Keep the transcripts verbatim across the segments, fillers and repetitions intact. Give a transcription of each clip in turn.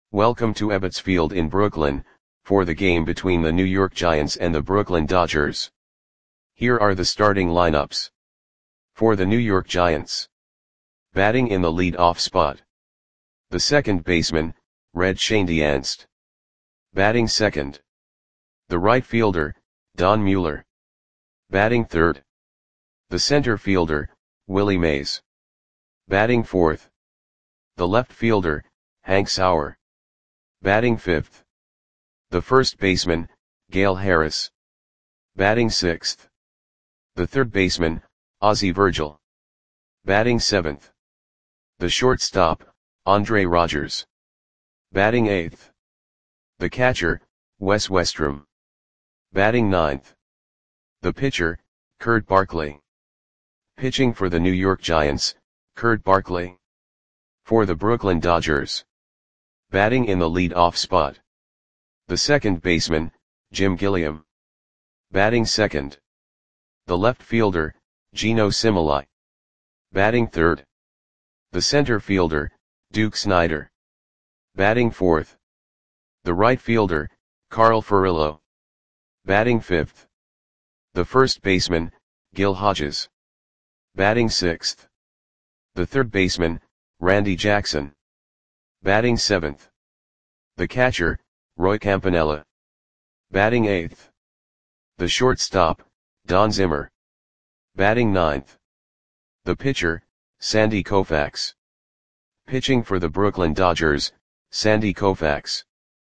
Welcome to Ebbets Field in Brooklyn, for the game between the New York Giants and the Brooklyn Dodgers. Here are the starting lineups. For the New York Giants. Batting in the lead-off spot. The second baseman, Red Schoendienst. Batting second. The right fielder, Don Mueller. Batting third. The center fielder, Willie Mays. Batting fourth. The left fielder, Hank Sauer. Batting fifth. The first baseman, Gale Harris. Batting sixth. The third baseman, Ozzie Virgil. Batting seventh. The shortstop, Andre Rogers. Batting eighth. The catcher, Wes Westrum. Batting ninth. The pitcher, Kurt Barkley. Pitching for the New York Giants, Kurt Barkley. For the Brooklyn Dodgers. Batting in the lead-off spot. The second baseman, Jim Gilliam. Batting second. The left fielder, Geno Similai. Batting third. The center fielder, Duke Snider. Batting fourth. The right fielder, Carl Furillo. Batting fifth. The first baseman, Gil Hodges. Batting sixth. The third baseman, Randy Jackson. Batting seventh. The catcher, Roy Campanella. Batting eighth. The shortstop, Don Zimmer. Batting ninth. The pitcher, Sandy Koufax. Pitching for the Brooklyn Dodgers, Sandy Koufax.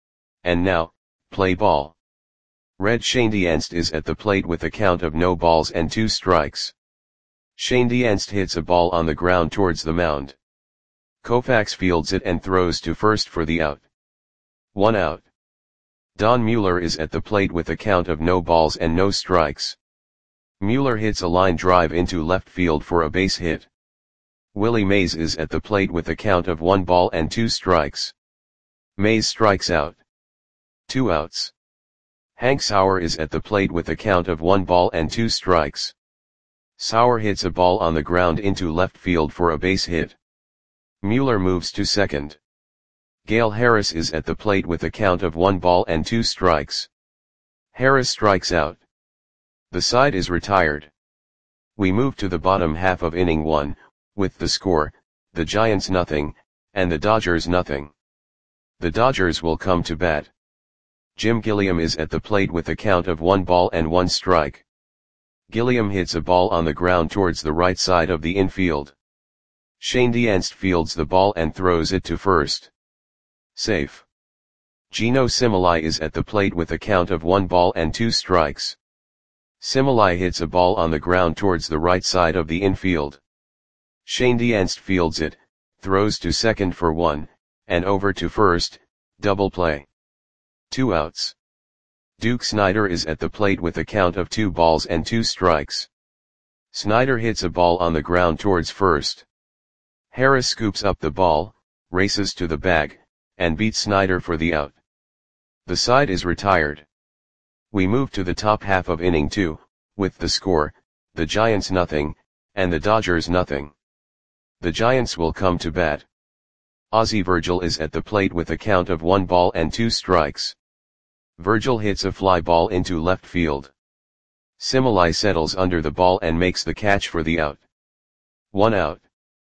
And now, play ball. Red Schoendienst is at the plate with a count of no balls and two strikes. Schoendienst hits a ball on the ground towards the mound. Koufax fields it and throws to first for the out. One out. Don Mueller is at the plate with a count of no balls and no strikes. Mueller hits a line drive into left field for a base hit. Willie Mays is at the plate with a count of one ball and two strikes. Mays strikes out. Two outs. Hank Sauer is at the plate with a count of one ball and two strikes. Sauer hits a ball on the ground into left field for a base hit. Mueller moves to second. Gale Harris is at the plate with a count of one ball and two strikes. Harris strikes out. The side is retired. We move to the bottom half of inning one, with the score, the Giants nothing, and the Dodgers nothing. The Dodgers will come to bat. Jim Gilliam is at the plate with a count of one ball and one strike. Gilliam hits a ball on the ground towards the right side of the infield. Schoendienst fields the ball and throws it to first. Safe. Geno Similai is at the plate with a count of one ball and two strikes. Similai hits a ball on the ground towards the right side of the infield. Schoendienst fields it, throws to second for one, and over to first, double play. Two outs. Duke Snider is at the plate with a count of two balls and two strikes. Snider hits a ball on the ground towards first. Harris scoops up the ball, races to the bag, and beats Snider for the out. The side is retired. We move to the top half of inning two, with the score, the Giants nothing, and the Dodgers nothing. The Giants will come to bat. Ozzie Virgil is at the plate with a count of one ball and two strikes. Virgil hits a fly ball into left field. Similai settles under the ball and makes the catch for the out. One out.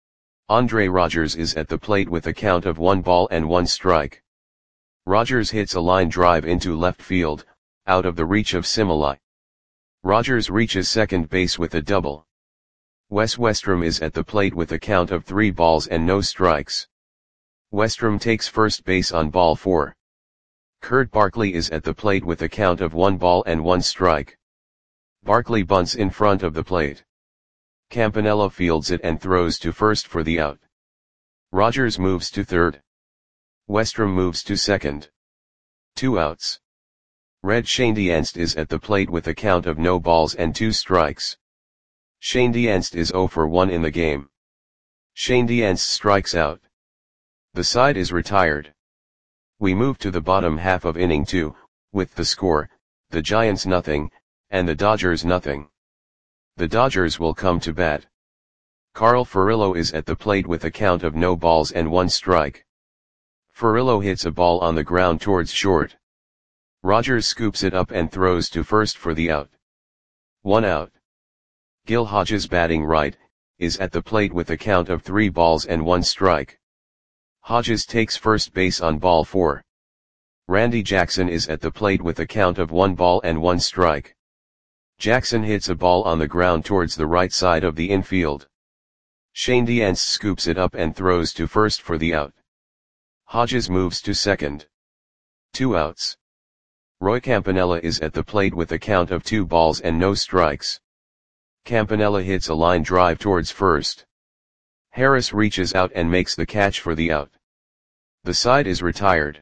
Andre Rogers is at the plate with a count of one ball and one strike. Rogers hits a line drive into left field, out of the reach of Similai. Rogers reaches second base with a double. Wes Westrum is at the plate with a count of three balls and no strikes. Westrum takes first base on ball four. Kurt Barkley is at the plate with a count of one ball and one strike. Barkley bunts in front of the plate. Campanella fields it and throws to first for the out. Rogers moves to third. Westrum moves to second. Two outs. Red Schoendienst is at the plate with a count of no balls and two strikes. Schoendienst is zero for one in the game. Schoendienst strikes out. The side is retired. We move to the bottom half of inning two, with the score, the Giants nothing, and the Dodgers nothing. The Dodgers will come to bat. Carl Furillo is at the plate with a count of no balls and one strike. Furillo hits a ball on the ground towards short. Rogers scoops it up and throws to first for the out. One out. Gil Hodges, batting right, is at the plate with a count of three balls and one strike. Hodges takes first base on ball four. Randy Jackson is at the plate with a count of one ball and one strike. Jackson hits a ball on the ground towards the right side of the infield. Shane Dience scoops it up and throws to first for the out. Hodges moves to second. Two outs. Roy Campanella is at the plate with a count of two balls and no strikes. Campanella hits a line drive towards first. Harris reaches out and makes the catch for the out. The side is retired.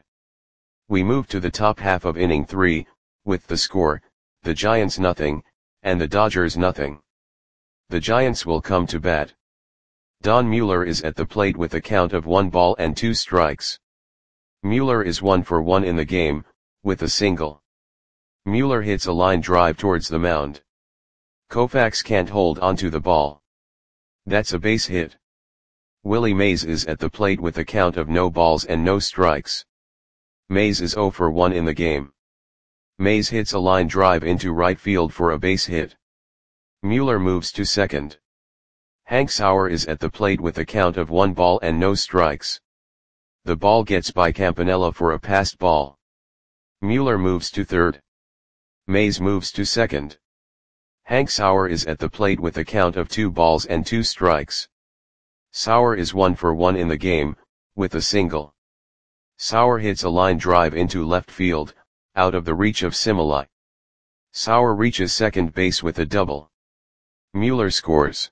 We move to the top half of inning three, with the score, the Giants nothing, and the Dodgers nothing. The Giants will come to bat. Don Mueller is at the plate with a count of one ball and two strikes. Mueller is one for one in the game, with a single. Mueller hits a line drive towards the mound. Koufax can't hold onto the ball. That's a base hit. Willie Mays is at the plate with a count of no balls and no strikes. Mays is zero for one in the game. Mays hits a line drive into right field for a base hit. Mueller moves to second. Hank Sauer is at the plate with a count of one ball and no strikes. The ball gets by Campanella for a passed ball. Mueller moves to third. Mays moves to second. Hank Sauer is at the plate with a count of two balls and two strikes. Sauer is one for one in the game, with a single. Sauer hits a line drive into left field, out of the reach of Similai. Sauer reaches second base with a double. Mueller scores.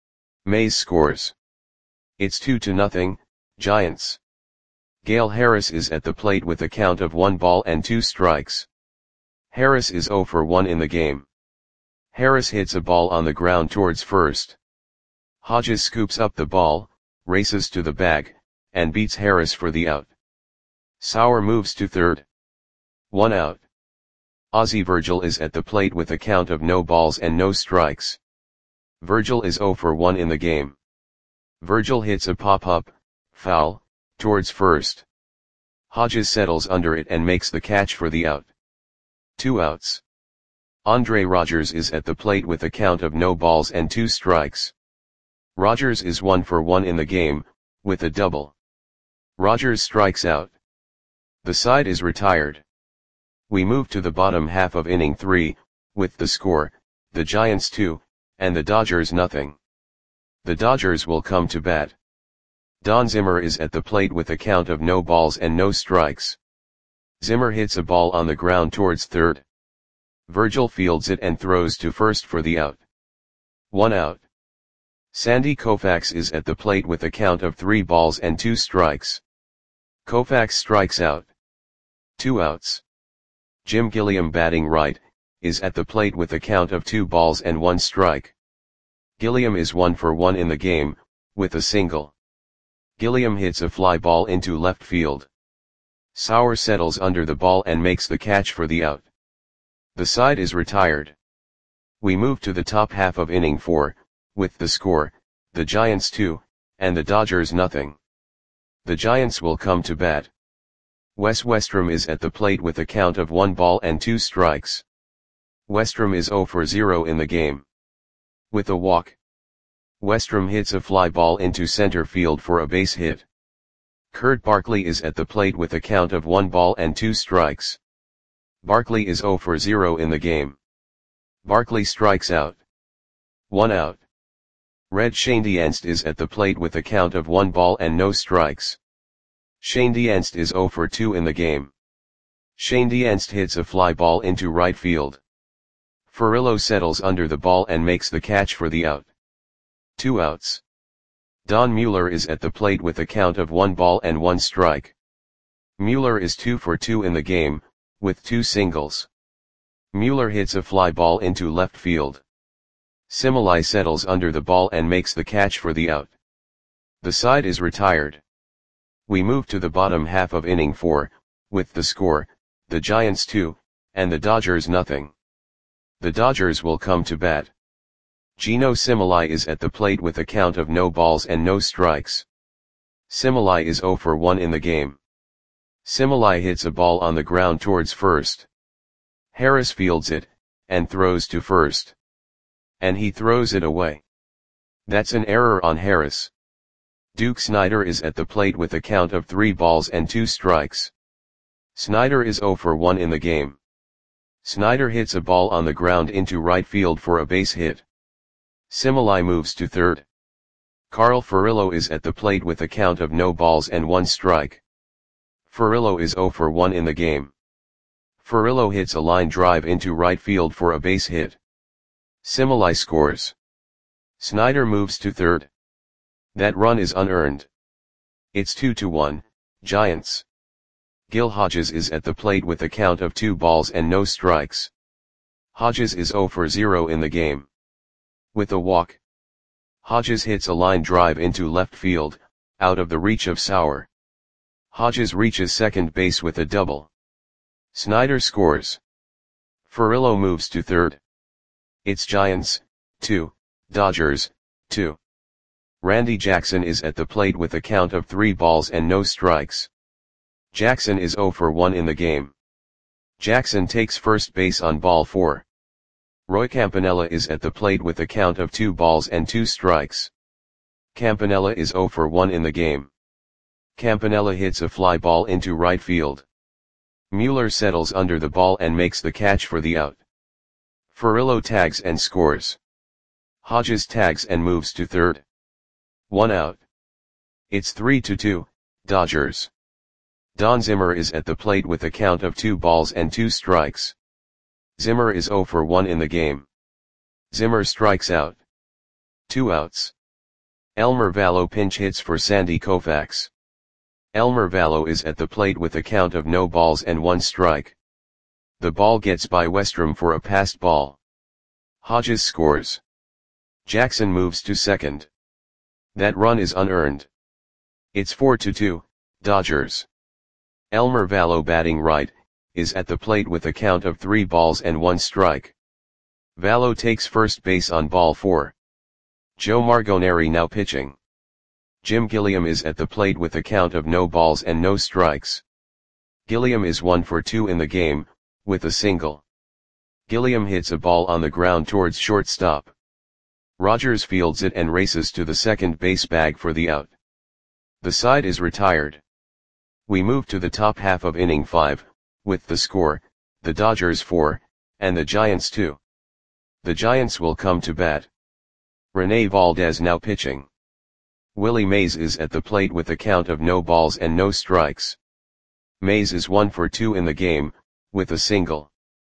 Mays scores. It's two to nothing, Giants. Gale Harris is at the plate with a count of one ball and two strikes. Harris is zero for one in the game. Harris hits a ball on the ground towards first. Hodges scoops up the ball, races to the bag, and beats Harris for the out. Sauer moves to third. One out. Ozzie Virgil is at the plate with a count of no balls and no strikes. Virgil is zero for one in the game. Virgil hits a pop-up, foul, towards first. Hodges settles under it and makes the catch for the out. Two outs. Andre Rogers is at the plate with a count of no balls and two strikes. Rogers is one for one in the game, with a double. Rogers strikes out. The side is retired. We move to the bottom half of inning three, with the score, the Giants two, and the Dodgers nothing. The Dodgers will come to bat. Don Zimmer is at the plate with a count of no balls and no strikes. Zimmer hits a ball on the ground towards third. Virgil fields it and throws to first for the out. One out. Sandy Koufax is at the plate with a count of three balls and two strikes. Koufax strikes out. Two outs. Jim Gilliam, batting right, is at the plate with a count of two balls and one strike. Gilliam is one for one in the game, with a single. Gilliam hits a fly ball into left field. Sauer settles under the ball and makes the catch for the out. The side is retired. We move to the top half of inning four, with the score, the Giants two, and the Dodgers nothing. The Giants will come to bat. Wes Westrom is at the plate with a count of one ball and two strikes. Westrom is zero for zero in the game. With a walk. Westrom hits a fly ball into center field for a base hit. Kurt Barkley is at the plate with a count of one ball and two strikes. Barkley is zero for zero in the game. Barkley strikes out. One out. Red Shane Dienst is at the plate with a count of one ball and no strikes. Shane Dienst is zero for two in the game. Shane Dienst hits a fly ball into right field. Furillo settles under the ball and makes the catch for the out. Two outs. Don Mueller is at the plate with a count of one ball and one strike. Mueller is two for two in the game, with two singles. Mueller hits a fly ball into left field. Similai settles under the ball and makes the catch for the out. The side is retired. We move to the bottom half of inning four, with the score, the Giants two, and the Dodgers nothing. The Dodgers will come to bat. Gino Similai is at the plate with a count of no balls and no strikes. Similai is zero for one in the game. Similai hits a ball on the ground towards first. Harris fields it, and throws to first. And he throws it away. That's an error on Harris. Duke Snider is at the plate with a count of three balls and two strikes. Snider is zero for one in the game. Snider hits a ball on the ground into right field for a base hit. Similai moves to third. Carl Furillo is at the plate with a count of no balls and one strike. Furillo is zero for one in the game. Furillo hits a line drive into right field for a base hit. Similai scores. Snider moves to third. That run is unearned. It's two to one, Giants. Gil Hodges is at the plate with a count of two balls and no strikes. Hodges is zero for zero in the game. With a walk, Hodges hits a line drive into left field, out of the reach of Sauer. Hodges reaches second base with a double. Snider scores. Furillo moves to third. It's Giants, two, Dodgers, two. Randy Jackson is at the plate with a count of three balls and no strikes. Jackson is zero for one in the game. Jackson takes first base on ball four. Roy Campanella is at the plate with a count of two balls and two strikes. Campanella is zero for one in the game. Campanella hits a fly ball into right field. Mueller settles under the ball and makes the catch for the out. Furillo tags and scores. Hodges tags and moves to third. One out. It's three to two, Dodgers. Don Zimmer is at the plate with a count of two balls and two strikes. Zimmer is zero for one in the game. Zimmer strikes out. Two outs. Elmer Vallo pinch hits for Sandy Koufax. Elmer Vallo is at the plate with a count of no balls and one strike. The ball gets by Westrom for a passed ball. Hodges scores. Jackson moves to second. That run is unearned. It's four to two, Dodgers. Elmer Vallo batting right, is at the plate with a count of three balls and one strike. Vallo takes first base on ball four. Joe Margoneri now pitching. Jim Gilliam is at the plate with a count of no balls and no strikes. Gilliam is one for two in the game, with a single. Gilliam hits a ball on the ground towards shortstop. Rogers fields it and races to the second base bag for the out. The side is retired. We move to the top half of inning five, with the score, the Dodgers four, and the Giants two. The Giants will come to bat. Rene Valdez now pitching. Willie Mays is at the plate with a count of no balls and no strikes. Mays is one for two in the game, with a single.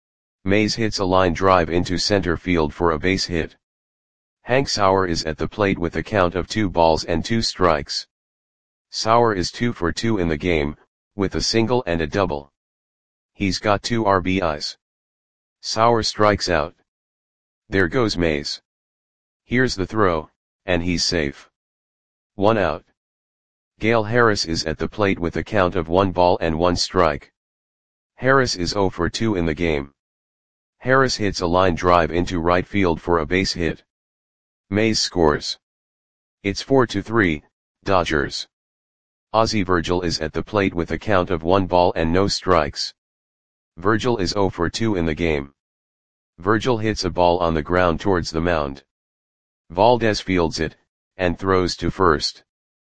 Mays hits a line drive into center field for a base hit. Hank Sauer is at the plate with a count of two balls and two strikes. Sauer is two for two in the game, with a single and a double. He's got two R B Is. Sauer strikes out. There goes Mays. Here's the throw, and he's safe. One out. Gale Harris is at the plate with a count of one ball and one strike. Harris is zero for two in the game. Harris hits a line drive into right field for a base hit. Mays scores. It's four to three, Dodgers. Ozzie Virgil is at the plate with a count of one ball and no strikes. Virgil is zero for two in the game. Virgil hits a ball on the ground towards the mound. Valdez fields it, and throws to first.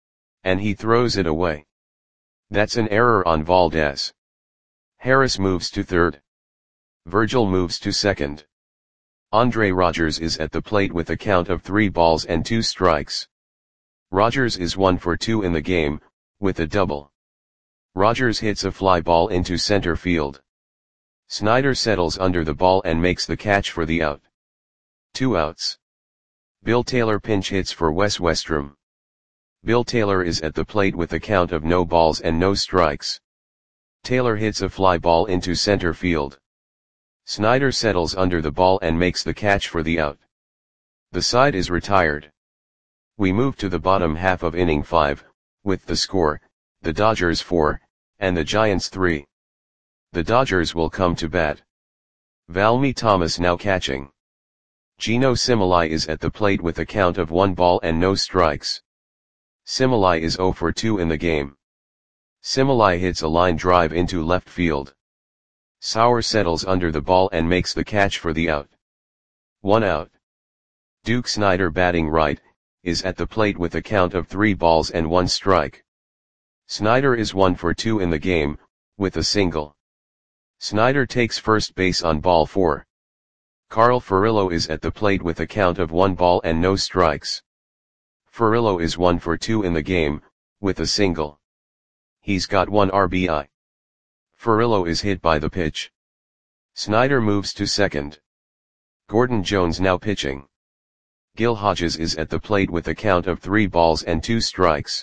And he throws it away. That's an error on Valdez. Harris moves to third. Virgil moves to second. Andre Rogers is at the plate with a count of three balls and two strikes. Rogers is one for two in the game, with a double. Rogers hits a fly ball into center field. Snider settles under the ball and makes the catch for the out. Two outs. Bill Taylor pinch hits for Wes Westrom. Bill Taylor is at the plate with a count of no balls and no strikes. Taylor hits a fly ball into center field. Snider settles under the ball and makes the catch for the out. The side is retired. We move to the bottom half of inning five, with the score, the Dodgers four, and the Giants three. The Dodgers will come to bat. Valmy Thomas now catching. Gino Similai is at the plate with a count of one ball and no strikes. Similai is zero for two in the game. Similai hits a line drive into left field. Sauer settles under the ball and makes the catch for the out. One out. Duke Snider, batting right, is at the plate with a count of three balls and one strike. Snider is one for two in the game, with a single. Snider takes first base on ball four. Carl Furillo is at the plate with a count of one ball and no strikes. Furillo is one for two in the game, with a single. He's got one R B I. Furillo is hit by the pitch. Snider moves to second. Gordon Jones now pitching. Gil Hodges is at the plate with a count of three balls and two strikes.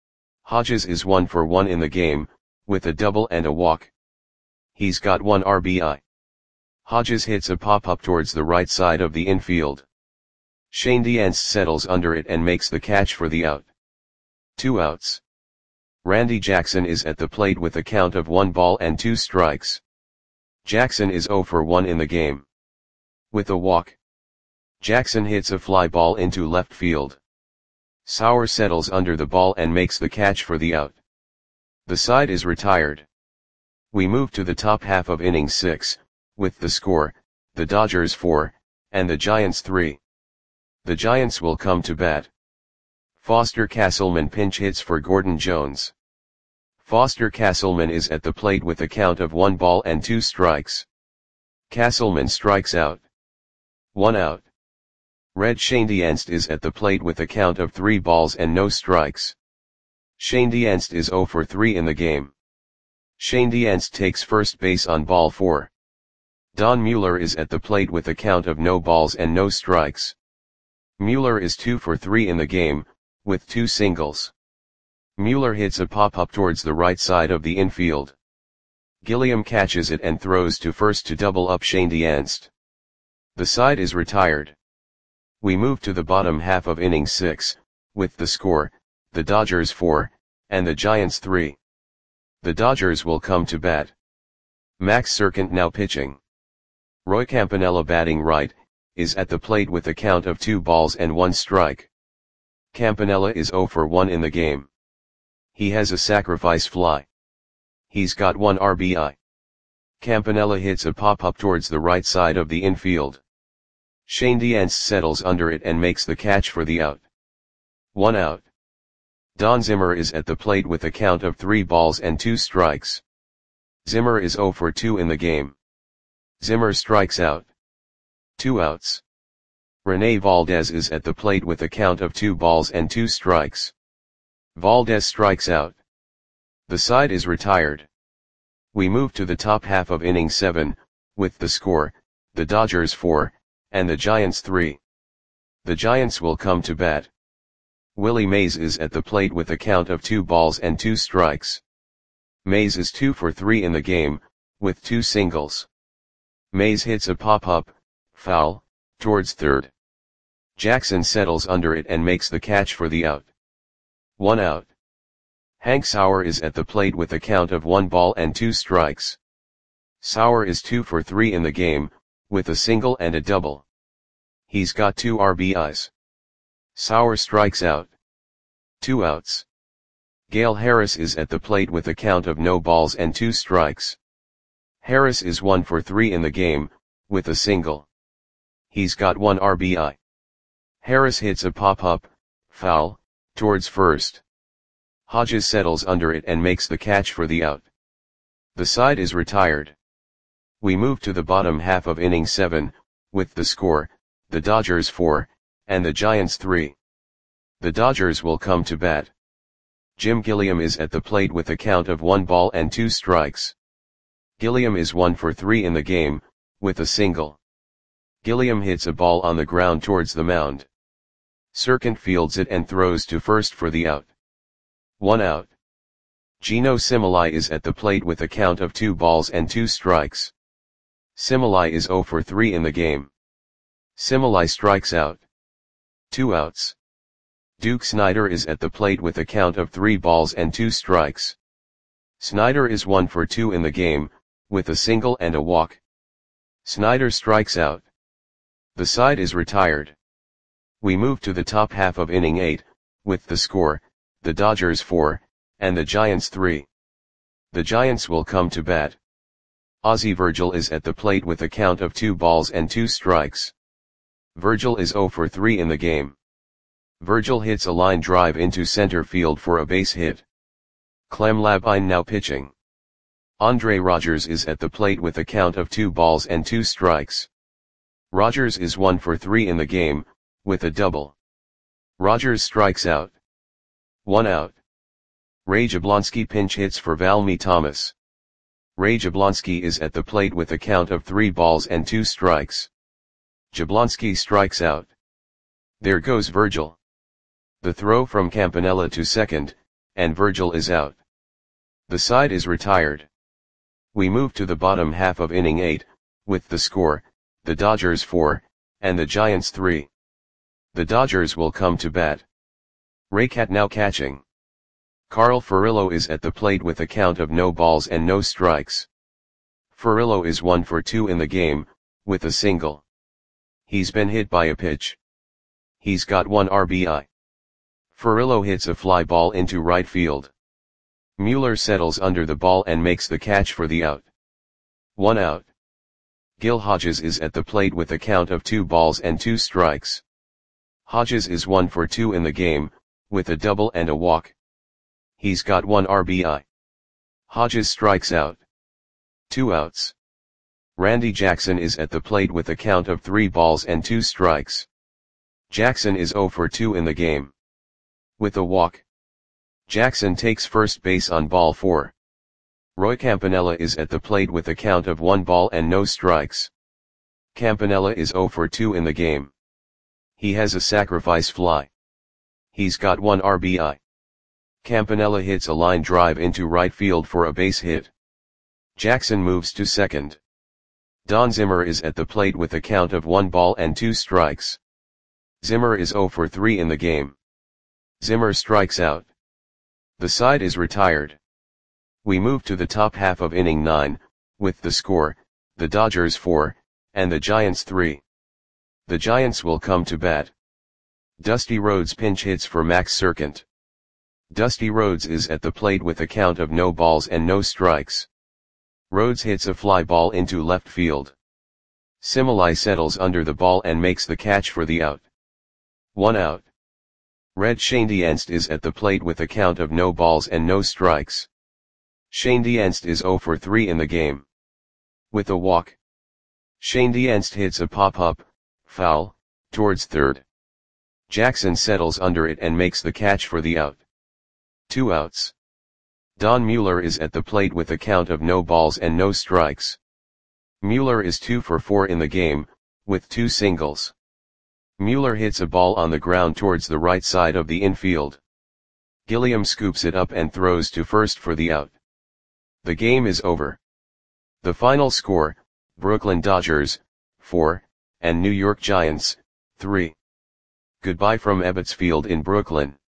Hodges is one for one in the game, with a double and a walk. He's got one R B I. Hodges hits a pop-up towards the right side of the infield. Shane Diance settles under it and makes the catch for the out. Two outs. Randy Jackson is at the plate with a count of one ball and two strikes. Jackson is zero for one in the game. With a walk. Jackson hits a fly ball into left field. Sauer settles under the ball and makes the catch for the out. The side is retired. We move to the top half of inning six, with the score, the Dodgers four, and the Giants three. The Giants will come to bat. Foster Castleman pinch hits for Gordon Jones. Foster Castleman is at the plate with a count of one ball and two strikes. Castleman strikes out. One out. Red Shane Diance is at the plate with a count of three balls and no strikes. Shane Diance is zero for three in the game. Shane Diance takes first base on ball four. Don Mueller is at the plate with a count of no balls and no strikes. Mueller is two for three in the game, with two singles. Mueller hits a pop-up towards the right side of the infield. Gilliam catches it and throws to first to double up Shane Diance. The side is retired. We move to the bottom half of inning six, with the score, the Dodgers four, and the Giants three. The Dodgers will come to bat. Max Serkint now pitching. Roy Campanella, batting right, is at the plate with a count of two balls and one strike. Campanella is zero for one in the game. He has a sacrifice fly. He's got one R B I. Campanella hits a pop-up towards the right side of the infield. Shane Diance settles under it and makes the catch for the out. One out. Don Zimmer is at the plate with a count of three balls and two strikes. Zimmer is zero for two in the game. Zimmer strikes out. Two outs. Rene Valdez is at the plate with a count of two balls and two strikes. Valdez strikes out. The side is retired. We move to the top half of inning seven, with the score, the Dodgers four, and the Giants three. The Giants will come to bat. Willie Mays is at the plate with a count of two balls and two strikes. Mays is two for three in the game, with two singles. Mays hits a pop-up, foul, towards third. Jackson settles under it and makes the catch for the out. One out. Hank Sauer is at the plate with a count of one ball and two strikes. Sauer is two for three in the game, with a single and a double. He's got two R B Is. Sauer strikes out. Two outs. Gale Harris is at the plate with a count of no balls and two strikes. Harris is one for three in the game, with a single. He's got one R B I. Harris hits a pop-up, foul, towards first. Hodges settles under it and makes the catch for the out. The side is retired. We move to the bottom half of inning seven, with the score, the Dodgers four, and the Giants three. The Dodgers will come to bat. Jim Gilliam is at the plate with a count of one ball and two strikes. Gilliam is one for three in the game, with a single. Gilliam hits a ball on the ground towards the mound. Serkint fields it and throws to first for the out. One out. Gino Similai is at the plate with a count of two balls and two strikes. Similai is zero for three in the game. Similai strikes out. Two outs. Duke Snider is at the plate with a count of three balls and two strikes. Snider is one for two in the game, with a single and a walk. Snider strikes out. The side is retired. We move to the top half of inning eight, with the score, the Dodgers four, and the Giants three. The Giants will come to bat. Ozzie Virgil is at the plate with a count of two balls and two strikes. Virgil is zero for three in the game. Virgil hits a line drive into center field for a base hit. Clem Labine now pitching. Andre Rogers is at the plate with a count of two balls and two strikes. Rogers is one for three in the game, with a double. Rogers strikes out. One out. Ray Jablonski pinch hits for Valmy Thomas. Ray Jablonski is at the plate with a count of three balls and two strikes. Jablonski strikes out. There goes Virgil. The throw from Campanella to second, and Virgil is out. The side is retired. We move to the bottom half of inning eight, with the score, the Dodgers four, and the Giants three. The Dodgers will come to bat. Raycat now catching. Carl Furillo is at the plate with a count of no balls and no strikes. Furillo is one for two in the game, with a single. He's been hit by a pitch. He's got one R B I. Furillo hits a fly ball into right field. Mueller settles under the ball and makes the catch for the out. One out. Gil Hodges is at the plate with a count of two balls and two strikes. Hodges is one for two in the game, with a double and a walk. He's got one R B I. Hodges strikes out. Two outs. Randy Jackson is at the plate with a count of three balls and two strikes. Jackson is zero for two in the game. With a walk. Jackson takes first base on ball four. Roy Campanella is at the plate with a count of one ball and no strikes. Campanella is zero for two in the game. He has a sacrifice fly. He's got one R B I. Campanella hits a line drive into right field for a base hit. Jackson moves to second. Don Zimmer is at the plate with a count of one ball and two strikes. Zimmer is zero for three in the game. Zimmer strikes out. The side is retired. We move to the top half of inning nine, with the score, the Dodgers four, and the Giants three. The Giants will come to bat. Dusty Rhodes pinch hits for Max Serkent. Dusty Rhodes is at the plate with a count of no balls and no strikes. Rhodes hits a fly ball into left field. Similai settles under the ball and makes the catch for the out. One out. Red Schoendienst is at the plate with a count of no balls and no strikes. Schoendienst is zero for three in the game. With a walk. Schoendienst hits a pop-up, foul, towards third. Jackson settles under it and makes the catch for the out. Two outs. Don Mueller is at the plate with a count of no balls and no strikes. Mueller is two for four in the game, with two singles. Mueller hits a ball on the ground towards the right side of the infield. Gilliam scoops it up and throws to first for the out. The game is over. The final score, Brooklyn Dodgers, four, and New York Giants, three. Goodbye from Ebbets Field in Brooklyn.